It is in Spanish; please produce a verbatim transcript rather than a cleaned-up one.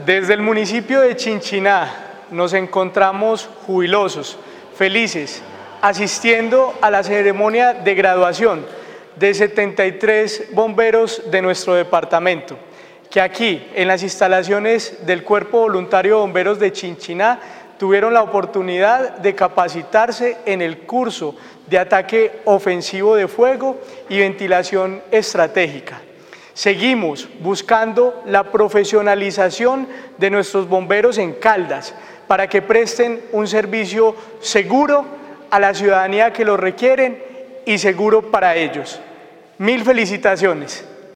Desde el municipio de Chinchiná nos encontramos jubilosos, felices, asistiendo a la ceremonia de graduación de setenta y tres bomberos de nuestro departamento, que aquí, en las instalaciones del Cuerpo Voluntario de Bomberos de Chinchiná, tuvieron la oportunidad de capacitarse en el curso de ataque ofensivo de fuego y ventilación estratégica. Seguimos buscando la profesionalización de nuestros bomberos en Caldas para que presten un servicio seguro a la ciudadanía que lo requieren y seguro para ellos. Mil felicitaciones.